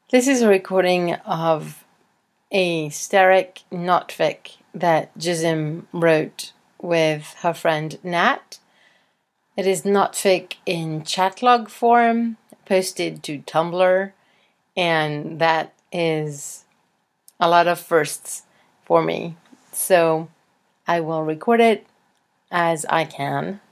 This is a recording of a Steric notfic that Jizim wrote with her friend Nat. It is notfic in chatlog form, posted to Tumblr, and that is a lot of firsts for me. So I will record it as I can,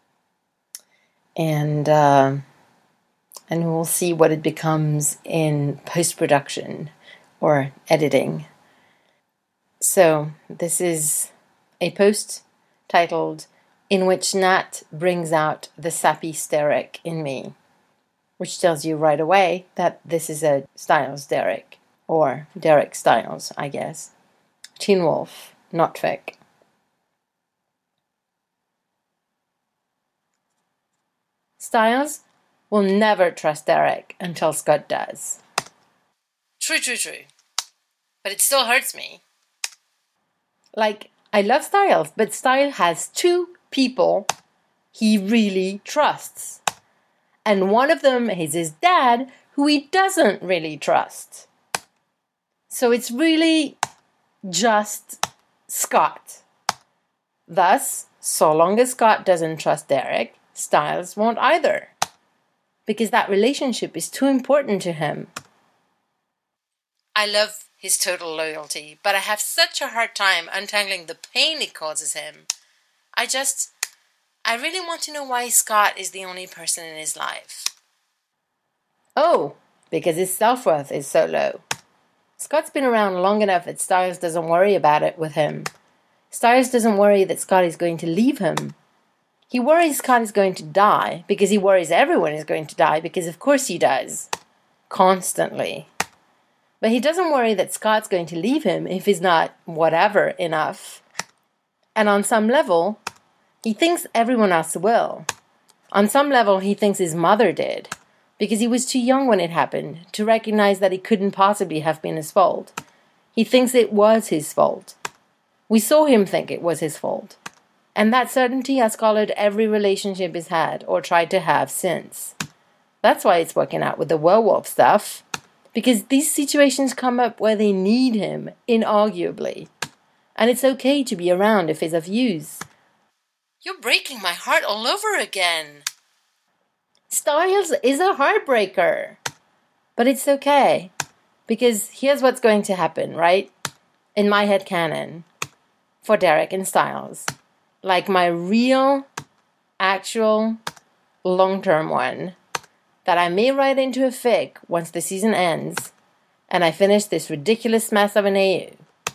and we'll see what it becomes in post-production or editing. So this is a post titled, "In which Nat brings out the sappy Steric in me," which tells you right away that this is a Styles Derek, or Derek Styles, I guess. Teen Wolf, notfic. Styles will never trust Derek until Scott does. True. But it still hurts me. Like, I love Styles, but Styles has two people he really trusts. And one of them is his dad, who he doesn't really trust. So it's really just Scott. Thus, so long as Scott doesn't trust Derek, Styles won't either, because that relationship is too important to him. I love his total loyalty, but I have such a hard time untangling the pain it causes him. I really want to know why Scott is the only person in his life. Oh, because his self-worth is so low. Scott's been around long enough that Styles doesn't worry about it with him. Styles doesn't worry that Scott is going to leave him. He worries Scott is going to die because he worries everyone is going to die, because of course he does. Constantly. But he doesn't worry that Scott's going to leave him if he's not whatever enough. And on some level, he thinks everyone else will. On some level, he thinks his mother did, because he was too young when it happened to recognize that it couldn't possibly have been his fault. He thinks it was his fault. We saw him think it was his fault. And that certainty has colored every relationship he's had or tried to have since. That's why it's working out with the werewolf stuff. Because these situations come up where they need him, inarguably. And it's okay to be around if he's of use. You're breaking my heart all over again. Styles is a heartbreaker. But it's okay. Because here's what's going to happen, right? In my head canon. For Derek and Styles. Like my real, actual, long-term one. That I may write into a fic once the season ends. And I finish this ridiculous mess of an AU.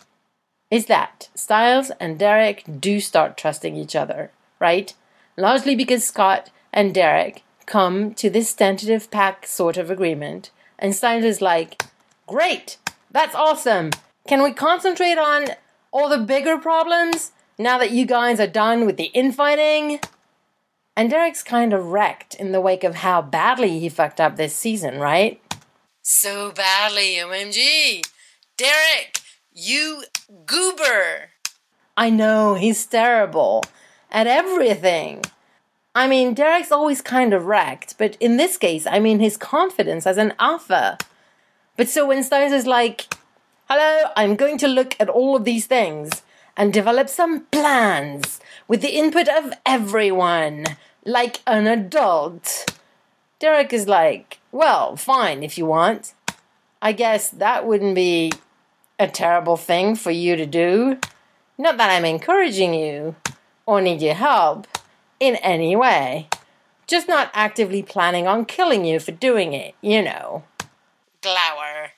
Is that Styles and Derek do start trusting each other, right? Largely because Scott and Derek come to this tentative pact sort of agreement, and Styles is like, great, that's awesome. Can we concentrate on all the bigger problems now that you guys are done with the infighting? And Derek's kind of wrecked in the wake of how badly he fucked up this season, right? So badly, OMG. Derek, you goober. I know, he's terrible at everything. I mean, Derek's always kind of wrecked, but in this case, I mean his confidence as an alpha. But so when Styles is like, hello, I'm going to look at all of these things and develop some plans with the input of everyone, like an adult. Derek is like, well, fine if you want. I guess that wouldn't be a terrible thing for you to do. Not that I'm encouraging you or need your help in any way. Just not actively planning on killing you for doing it, you know. Glower.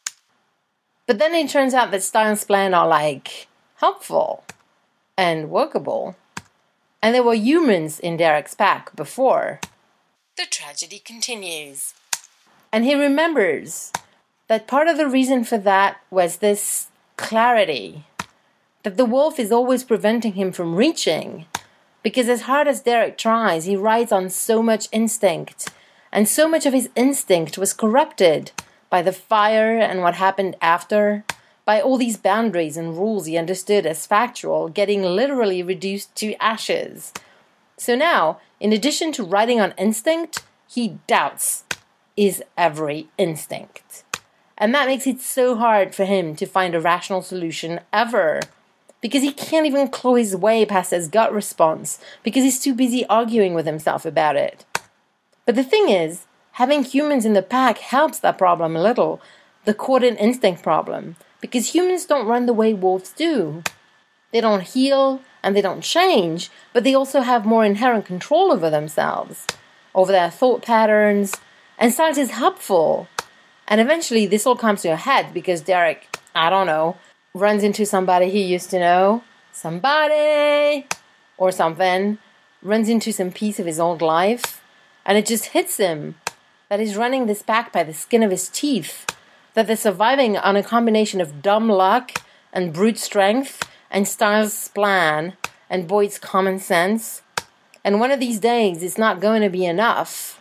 But then it turns out that Styles' plans are like helpful and workable. And there were humans in Derek's pack before. The tragedy continues. And he remembers that part of the reason for that was this clarity. That the wolf is always preventing him from reaching. Because as hard as Derek tries, he rides on so much instinct. And so much of his instinct was corrupted by the fire and what happened after. By all these boundaries and rules he understood as factual getting literally reduced to ashes. So now, in addition to riding on instinct, he doubts his every instinct. And that makes it so hard for him to find a rational solution ever. Because he can't even claw his way past his gut response, because he's too busy arguing with himself about it. But the thing is, having humans in the pack helps that problem a little, the caught-in instinct problem, because humans don't run the way wolves do. They don't heal and they don't change, but they also have more inherent control over themselves, over their thought patterns, and Styles is helpful. And eventually this all comes to a head because Derek, I don't know, runs into somebody he used to know, somebody, or something, runs into some piece of his old life, and it just hits him that he's running this pack by the skin of his teeth, that they're surviving on a combination of dumb luck and brute strength and Styles' plan and Boyd's common sense. And one of these days, it's not going to be enough.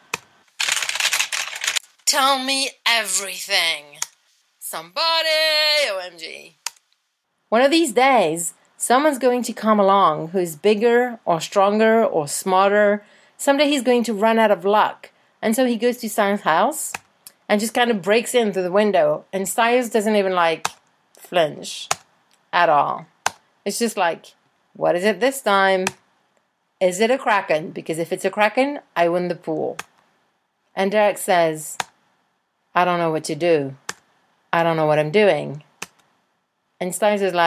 Tell me everything. Somebody, OMG. One of these days, someone's going to come along who's bigger or stronger or smarter. Someday he's going to run out of luck. And so he goes to Styles' house and just kind of breaks in through the window. And Styles doesn't even flinch at all. It's just what is it this time? Is it a kraken? Because if it's a kraken, I win the pool. And Derek says, I don't know what to do. I don't know what I'm doing. And Styles is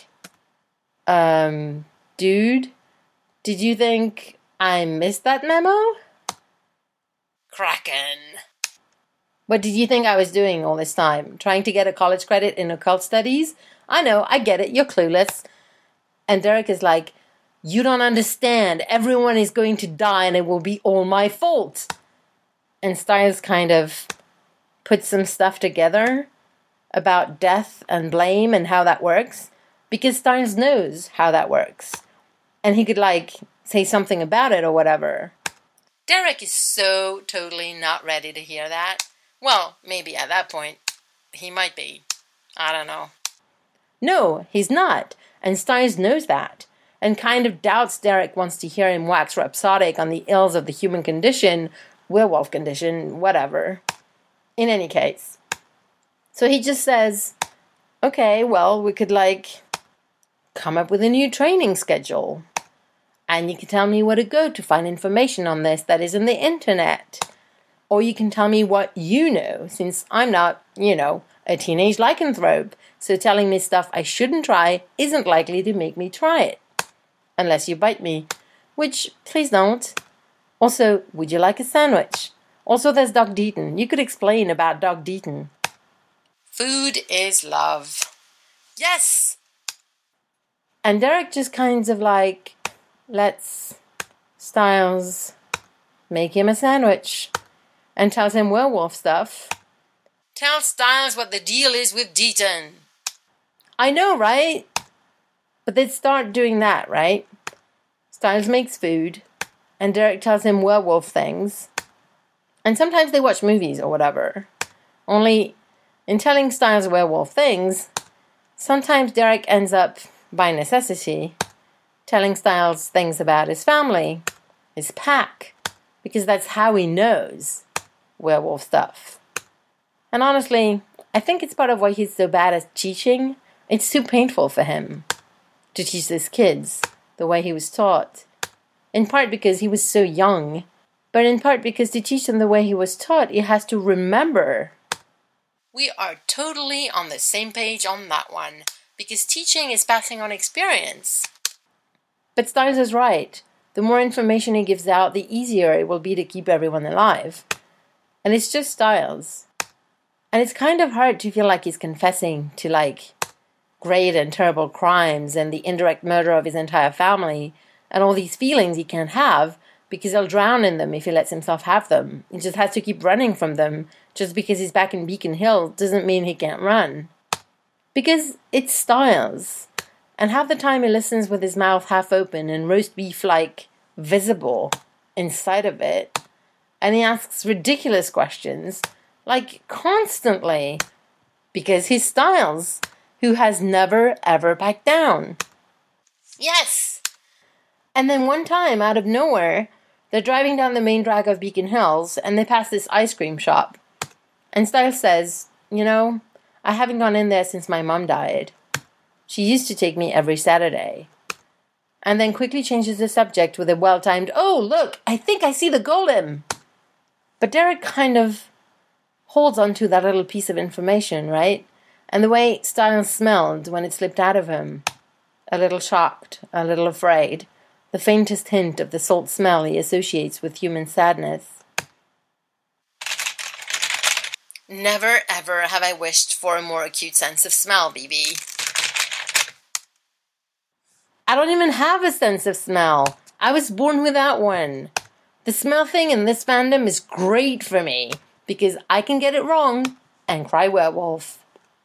dude, did you think I missed that memo? Kraken. What did you think I was doing all this time? Trying to get a college credit in occult studies? I know, I get it, you're clueless. And Derek is you don't understand. Everyone is going to die and it will be all my fault. And Styles kind of puts some stuff together about death and blame and how that works. Because Styles knows how that works. And he could say something about it or whatever. Derek is so totally not ready to hear that. Well, maybe at that point, he might be. I don't know. No, he's not. And Styles knows that. And kind of doubts Derek wants to hear him wax rhapsodic on the ills of the human condition, werewolf condition, whatever. In any case. So he just says, okay, well, we could come up with a new training schedule. And you can tell me where to go to find information on this that is in the internet. Or you can tell me what you know, since I'm not, a teenage lycanthrope. So telling me stuff I shouldn't try isn't likely to make me try it. Unless you bite me. Which, please don't. Also, would you like a sandwich? Also, there's Doc Deaton. You could explain about Doc Deaton. Food is love. Yes! And Derek just kinds of lets Styles make him a sandwich and tells him werewolf stuff. Tell Styles what the deal is with Deaton. I know, right? But they'd start doing that, right? Styles makes food, and Derek tells him werewolf things. And sometimes they watch movies or whatever. Only, in telling Styles werewolf things, sometimes Derek ends up, by necessity, telling Styles things about his family, his pack, because that's how he knows werewolf stuff. And honestly, I think it's part of why he's so bad at teaching. It's too painful for him to teach these kids the way he was taught. In part because he was so young, but in part because to teach them the way he was taught, he has to remember. We are totally on the same page on that one, because teaching is passing on experience. But Styles is right. The more information he gives out, the easier it will be to keep everyone alive. And it's just Styles. And it's kind of hard to feel like he's confessing to great and terrible crimes and the indirect murder of his entire family and all these feelings he can't have because he'll drown in them if he lets himself have them. He just has to keep running from them. Just because he's back in Beacon Hill doesn't mean he can't run. Because it's Styles. And half the time he listens with his mouth half open and roast beef visible inside of it. And he asks ridiculous questions, constantly. Because he's Styles, who has never ever backed down. Yes! And then one time, out of nowhere, they're driving down the main drag of Beacon Hills, and they pass this ice cream shop. And Styles says, you know, I haven't gone in there since my mum died. She used to take me every Saturday. And then quickly changes the subject with a well-timed, oh, look, I think I see the golem. But Derek kind of holds on to that little piece of information, right? And the way Styles smelled when it slipped out of him. A little shocked, a little afraid. The faintest hint of the salt smell he associates with human sadness. Never, ever have I wished for a more acute sense of smell, BB. I don't even have a sense of smell. I was born without one. The smell thing in this fandom is great for me, because I can get it wrong and cry werewolf.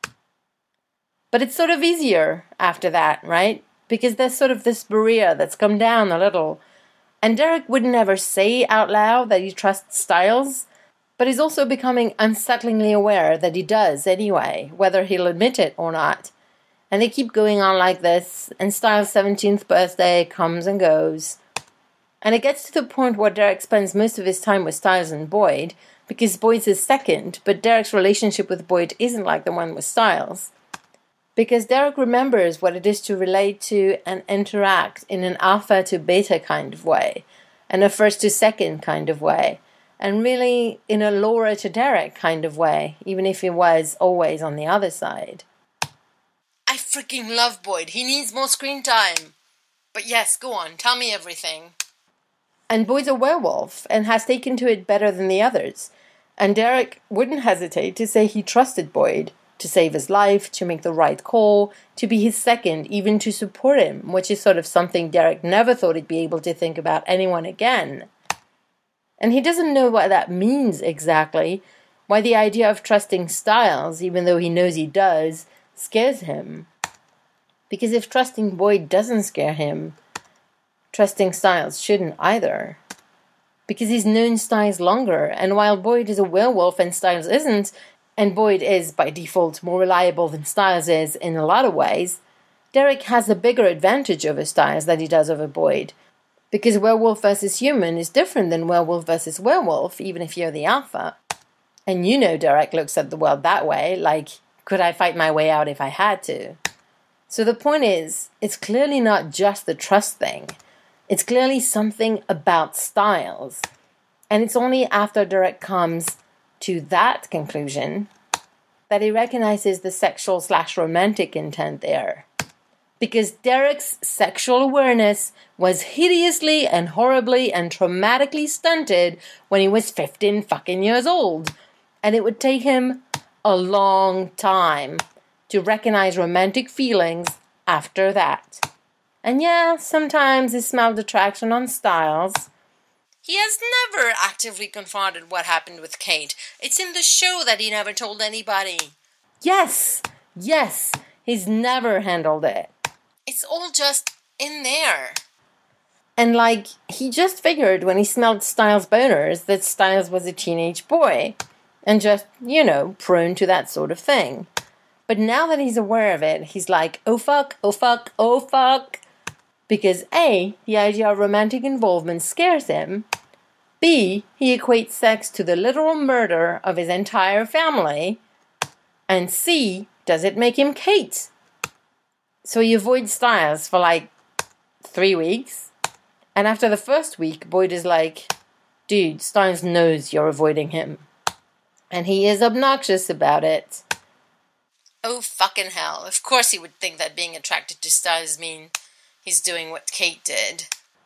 But it's sort of easier after that, right? Because there's sort of this barrier that's come down a little. And Derek would never say out loud that he trusts Styles, but he's also becoming unsettlingly aware that he does anyway, whether he'll admit it or not. And they keep going on like this, and Styles' 17th birthday comes and goes. And it gets to the point where Derek spends most of his time with Styles and Boyd, because Boyd's his second, but Derek's relationship with Boyd isn't like the one with Styles. Because Derek remembers what it is to relate to and interact in an alpha to beta kind of way, and a first to second kind of way, and really in a Laura to Derek kind of way, even if he was always on the other side. I freaking love Boyd. He needs more screen time. But yes, go on, tell me everything. And Boyd's a werewolf and has taken to it better than the others. And Derek wouldn't hesitate to say he trusted Boyd, to save his life, to make the right call, to be his second, even to support him, which is sort of something Derek never thought he'd be able to think about anyone again. And he doesn't know what that means exactly, why the idea of trusting Styles, even though he knows he does, scares him. Because if trusting Boyd doesn't scare him, trusting Styles shouldn't either. Because he's known Styles longer, and while Boyd is a werewolf and Styles isn't, and Boyd is by default more reliable than Styles is in a lot of ways, Derek has a bigger advantage over Styles than he does over Boyd. Because werewolf versus human is different than werewolf versus werewolf, even if you're the alpha. And you know Derek looks at the world that way, like, could I fight my way out if I had to? So the point is, it's clearly not just the trust thing. It's clearly something about Styles. And it's only after Derek comes to that conclusion that he recognizes the sexual/romantic intent there. Because Derek's sexual awareness was hideously and horribly and traumatically stunted when he was 15 fucking years old. And it would take him a long time to recognize romantic feelings after that. And yeah, sometimes he smelled attraction on Styles. He has never actively confronted what happened with Kate. It's in the show that he never told anybody. Yes, he's never handled it. It's all just in there. And like, he just figured when he smelled Styles' boners that Styles was a teenage boy. And just, you know, prone to that sort of thing. But now that he's aware of it, he's like, oh fuck, oh fuck, oh fuck. Because A, the idea of romantic involvement scares him. B, he equates sex to the literal murder of his entire family. And C, does it make him Kate? So he avoids Styles for like 3 weeks. And after the first week, Boyd is like, dude, Styles knows you're avoiding him. And he is obnoxious about it. Oh, fucking hell. Of course he would think that being attracted to Styles means he's doing what Kate did.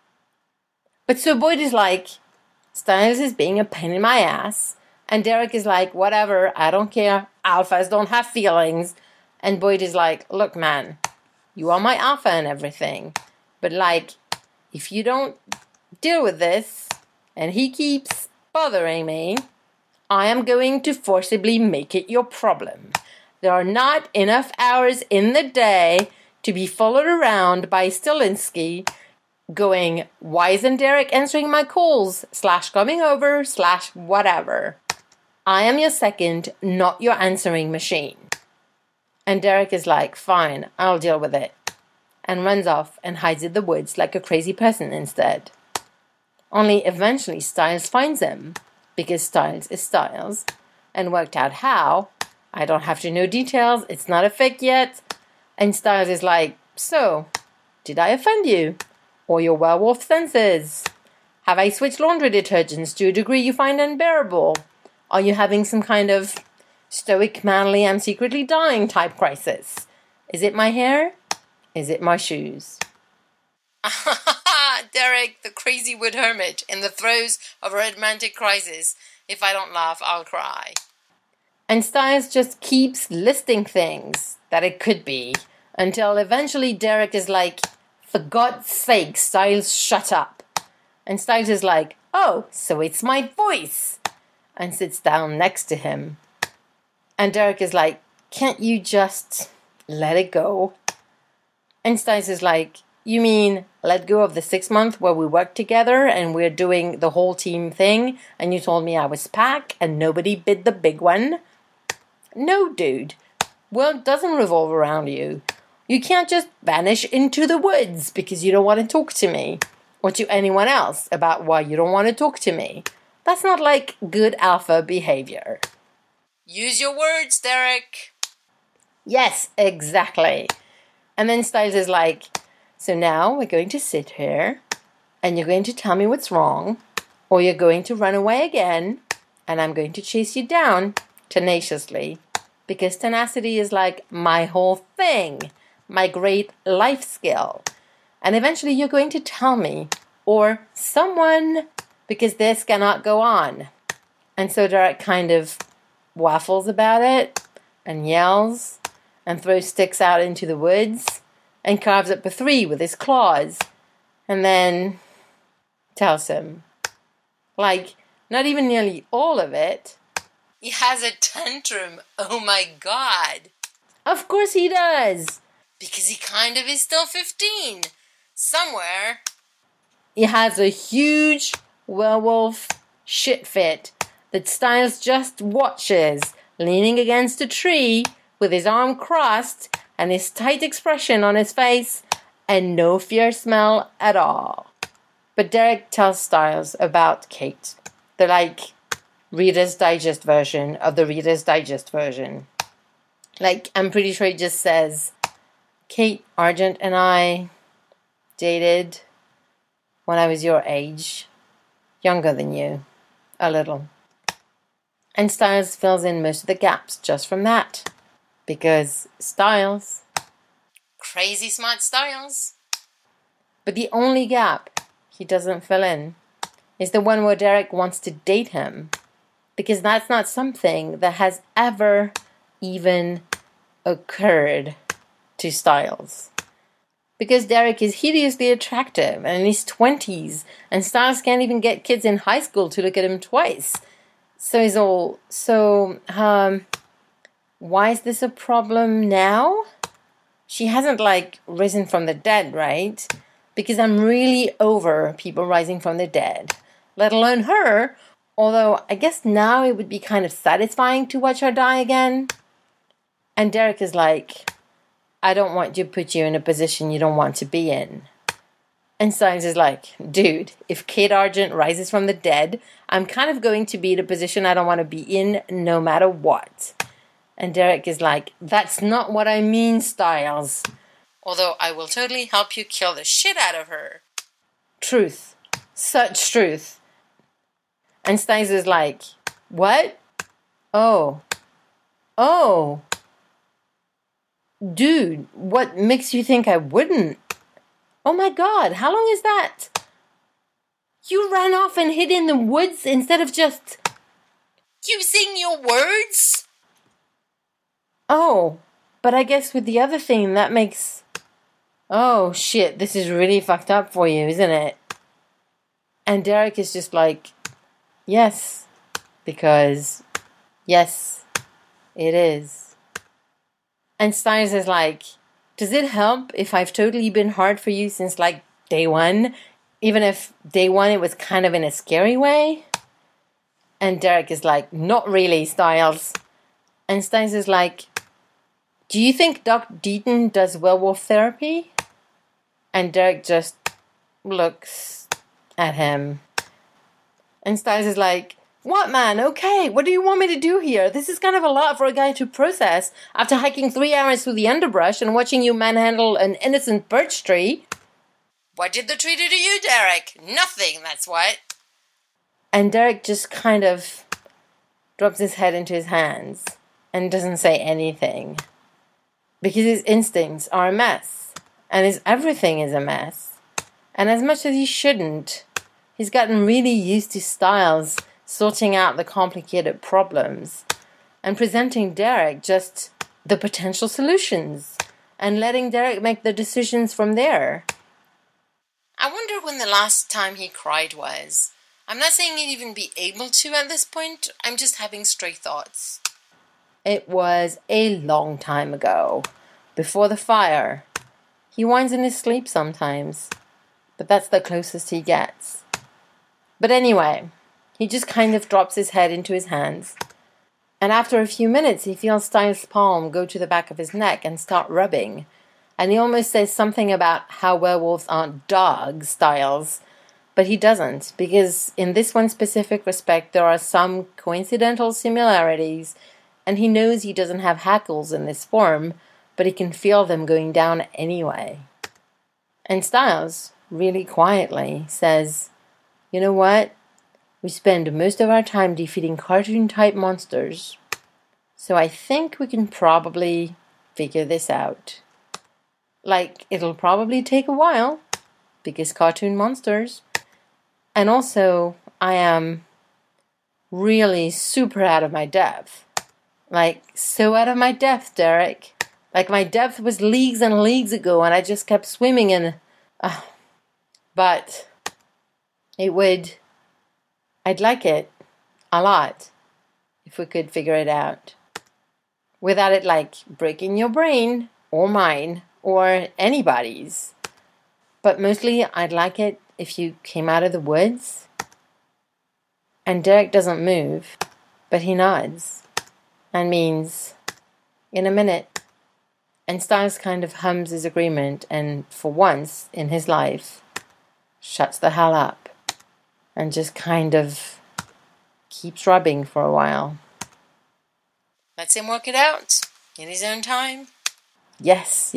But so Boyd is like, Styles is being a pain in my ass. And Derek is like, whatever, I don't care. Alphas don't have feelings. And Boyd is like, look, man, you are my alpha and everything. But like, if you don't deal with this, and he keeps bothering me, I am going to forcibly make it your problem. There are not enough hours in the day to be followed around by Stilinski going, why isn't Derek answering my calls, /coming over, /whatever. I am your second, not your answering machine. And Derek is like, fine, I'll deal with it. And runs off and hides in the woods like a crazy person instead. Only eventually Styles finds him. Because Styles is Styles, and worked out how, I don't have to know details. It's not a fic yet. And Stiles is like, so, did I offend you? Or your werewolf senses? Have I switched laundry detergents to a degree you find unbearable? Are you having some kind of stoic, manly, I'm secretly dying type crisis? Is it my hair? Is it my shoes? Derek, the crazy wood hermit, in the throes of a romantic crisis. If I don't laugh, I'll cry. And Stiles just keeps listing things that it could be, until eventually Derek is like, for God's sake, Stiles, shut up. And Stiles is like, oh, so it's my voice, and sits down next to him. And Derek is like, can't you just let it go? And Stiles is like, you mean let go of the 6 month where we worked together and we're doing the whole team thing and you told me I was pack and nobody bid the big one? No, dude. World doesn't revolve around you. You can't just vanish into the woods because you don't want to talk to me or to anyone else about why you don't want to talk to me. That's not like good alpha behavior. Use your words, Derek. Yes, exactly. And then Stiles is like, so now we're going to sit here and you're going to tell me what's wrong, or you're going to run away again and I'm going to chase you down tenaciously, because tenacity is like my whole thing, my great life skill. And eventually you're going to tell me, or someone, because this cannot go on. And so Derek kind of waffles about it and yells and throws sticks out into the woods and carves up a 3 with his claws, and then tells him, like, not even nearly all of it. He has a tantrum, oh my God. Of course he does. Because he kind of is still 15. Somewhere. He has a huge werewolf shit fit that Stiles just watches, leaning against a tree with his arm crossed and his tight expression on his face, and no fear smell at all. But Derek tells Stiles about Kate, the like Reader's Digest version of the Reader's Digest version. Like, I'm pretty sure it just says, Kate Argent and I dated when I was your age, younger than you, a little. And Stiles fills in most of the gaps just from that. Because Stiles. Crazy smart Stiles. But the only gap he doesn't fill in is the one where Derek wants to date him. Because that's not something that has ever even occurred to Stiles. Because Derek is hideously attractive and in his 20s, and Stiles can't even get kids in high school to look at him twice. So he's all, why is this a problem now? She hasn't, like, risen from the dead, right? Because I'm really over people rising from the dead. Let alone her. Although, I guess now it would be kind of satisfying to watch her die again. And Derek is like, I don't want to put you in a position you don't want to be in. And Stiles is like, dude, if Kate Argent rises from the dead, I'm kind of going to be in a position I don't want to be in no matter what. And Derek is like, that's not what I mean, Stiles. Although I will totally help you kill the shit out of her. Truth. Such truth. And Stiles is like, what? Oh. Dude, what makes you think I wouldn't? Oh my God, how long is that? You ran off and hid in the woods instead of just using your words? Oh, but I guess with the other thing that makes... Oh shit, this is really fucked up for you, isn't it? And Derek is just like, yes, because yes, it is. And Stiles is like, does it help if I've totally been hard for you since like day one? Even if day one it was kind of in a scary way? And Derek is like, not really, Stiles. And Stiles is like, do you think Doc Deaton does werewolf therapy? And Derek just looks at him. And Stiles is like, What, man? Okay, what do you want me to do here? This is kind of a lot for a guy to process after hiking 3 hours through the underbrush and watching you manhandle an innocent birch tree. What did the tree do to you, Derek? Nothing, that's what. And Derek just kind of drops his head into his hands and doesn't say anything. Because his instincts are a mess. And his everything is a mess. And as much as he shouldn't, he's gotten really used to Styles sorting out the complicated problems and presenting Derek just the potential solutions and letting Derek make the decisions from there. I wonder when the last time he cried was. I'm not saying he'd even be able to at this point. I'm just having stray thoughts. It was a long time ago, before the fire. He whines in his sleep sometimes, but that's the closest he gets. But anyway, he just kind of drops his head into his hands, and after a few minutes he feels Styles' palm go to the back of his neck and start rubbing, and he almost says something about how werewolves aren't dogs, Styles, but he doesn't, because in this one specific respect there are some coincidental similarities, and he knows he doesn't have hackles in this form, but he can feel them going down anyway. And Styles, really quietly, says, "You know what? We spend most of our time defeating cartoon-type monsters, so I think we can probably figure this out. Like, it'll probably take a while, because cartoon monsters. And also, I am really super out of my depth. Like, so out of my depth, Derek. Like, my depth was leagues and leagues ago, and I just kept swimming in... But I'd like it a lot if we could figure it out. Without it, like, breaking your brain, or mine, or anybody's. But mostly, I'd like it if you came out of the woods." And Derek doesn't move, but he nods, and means, "In a minute." And Styles kind of hums his agreement, and for once in his life, shuts the hell up, and just kind of keeps rubbing for a while. Lets him work it out, in his own time. Yes.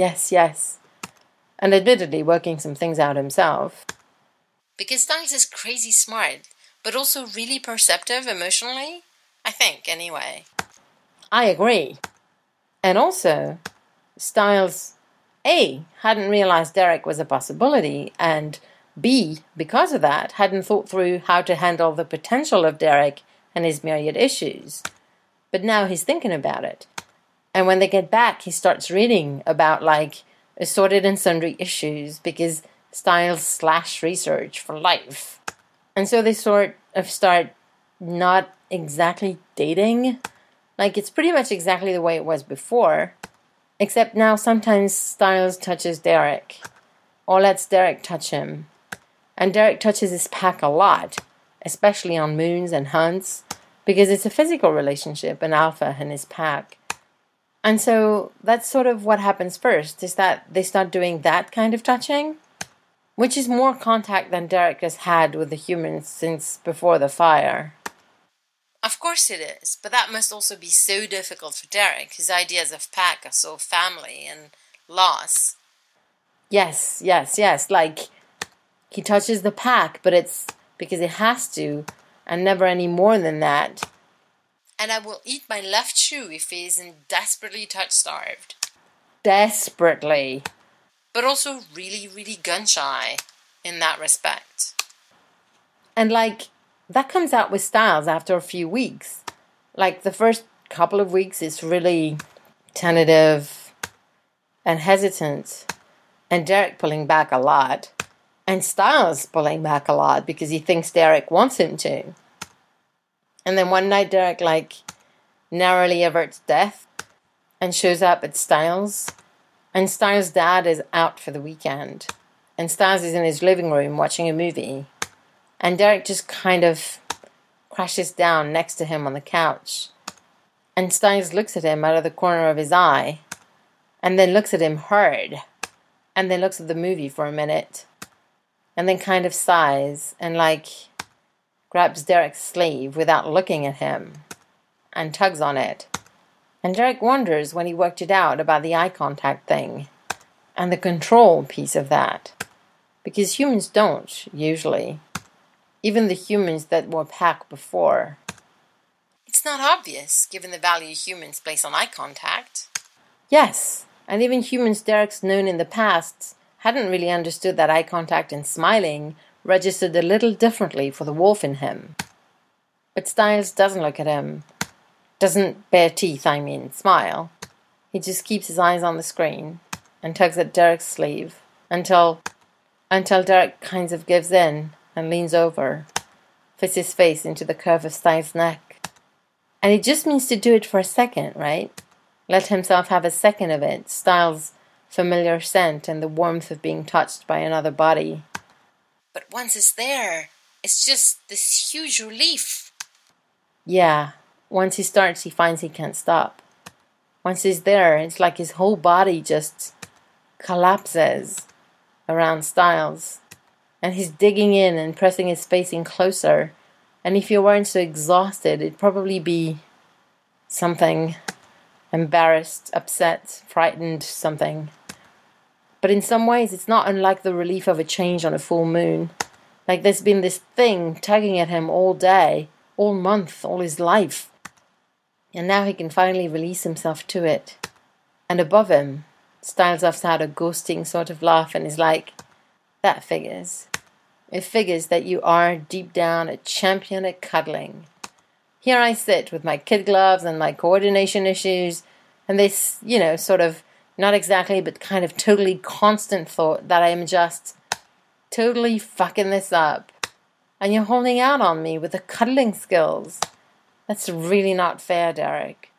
And admittedly working some things out himself. Because Styles is crazy smart, but also really perceptive emotionally. I think, anyway. I agree. And also, Styles, A, hadn't realized Derek was a possibility, and B, because of that, hadn't thought through how to handle the potential of Derek and his myriad issues. But now he's thinking about it. And when they get back, he starts reading about, like, assorted and sundry issues, because Styles / research for life. And so they sort of start not exactly dating. Like, it's pretty much exactly the way it was before. Except now sometimes Styles touches Derek. Or lets Derek touch him. And Derek touches his pack a lot. Especially on moons and hunts. Because it's a physical relationship, an alpha and his pack. And so that's sort of what happens first, is that they start doing that kind of touching, which is more contact than Derek has had with the humans since before the fire. Of course it is, but that must also be so difficult for Derek. His ideas of pack are so family and loss. Yes, like, he touches the pack, but it's because it has to, and never any more than that. And I will eat my left shoe if he isn't desperately touch-starved. Desperately. But also really, really gun-shy in that respect. And, like, that comes out with Styles after a few weeks. Like, the first couple of weeks is really tentative and hesitant. And Derek pulling back a lot. And Styles pulling back a lot because he thinks Derek wants him to. And then one night Derek, like, narrowly averts death and shows up at Styles. And Styles' dad is out for the weekend. And Styles is in his living room watching a movie. And Derek just kind of crashes down next to him on the couch. And Styles looks at him out of the corner of his eye. And then looks at him hard. And then looks at the movie for a minute. And then kind of sighs and, like, grabs Derek's sleeve without looking at him, and tugs on it. And Derek wonders when he worked it out about the eye contact thing, and the control piece of that. Because humans don't, usually. Even the humans that were Pac before. It's not obvious, given the value humans place on eye contact. Yes, and even humans Derek's known in the past hadn't really understood that eye contact and smiling registered a little differently for the wolf in him. But Stiles doesn't look at him. Doesn't bare teeth, smile. He just keeps his eyes on the screen and tugs at Derek's sleeve until Derek kind of gives in and leans over, fits his face into the curve of Stiles' neck. And he just means to do it for a second, right? Let himself have a second of it, Stiles' familiar scent and the warmth of being touched by another body. But once it's there, it's just this huge relief. Yeah, once he starts, he finds he can't stop. Once he's there, it's like his whole body just collapses around Stiles. And he's digging in and pressing his face in closer. And if you weren't so exhausted, it'd probably be something. Embarrassed, upset, frightened, something. But in some ways, it's not unlike the relief of a change on a full moon. Like there's been this thing tugging at him all day, all month, all his life. And now he can finally release himself to it. And above him, Stiles lets out a ghosting sort of laugh and is like, that figures. It figures that you are, deep down, a champion at cuddling. Here I sit with my kid gloves and my coordination issues, and this, sort of, not exactly, but kind of totally constant thought that I am just totally fucking this up. And you're holding out on me with the cuddling skills. That's really not fair, Derek.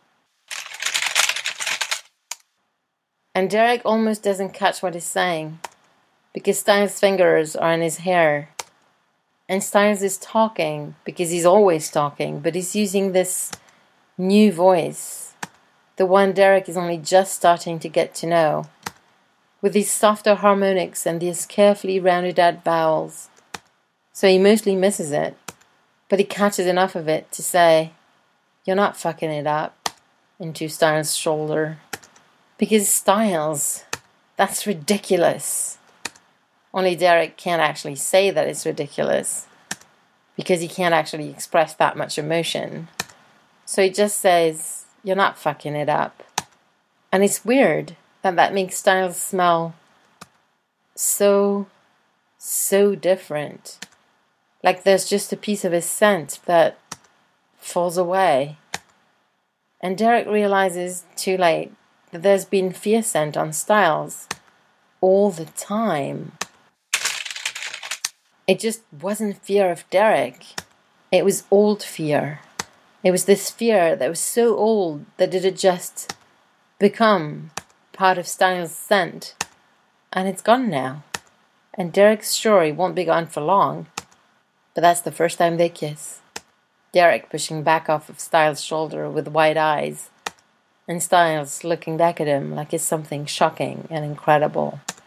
And Derek almost doesn't catch what he's saying, because Stiles' fingers are in his hair. And Stiles is talking, because he's always talking, but he's using this new voice, the one Derek is only just starting to get to know, with these softer harmonics and these carefully rounded out vowels. So he mostly misses it, but he catches enough of it to say, "You're not fucking it up," into Stiles' shoulder. Because Stiles, that's ridiculous. Only Derek can't actually say that it's ridiculous, because he can't actually express that much emotion. So he just says, "You're not fucking it up." And it's weird that makes Stiles smell so different. Like there's just a piece of his scent that falls away. And Derek realizes too late that there's been fear scent on Stiles all the time. It just wasn't fear of Derek. It was old fear. It was this fear that was so old that it had just become part of Stiles' scent. And it's gone now. And Derek's sure he won't be gone for long. But that's the first time they kiss. Derek pushing back off of Stiles' shoulder with wide eyes. And Stiles looking back at him like it's something shocking and incredible.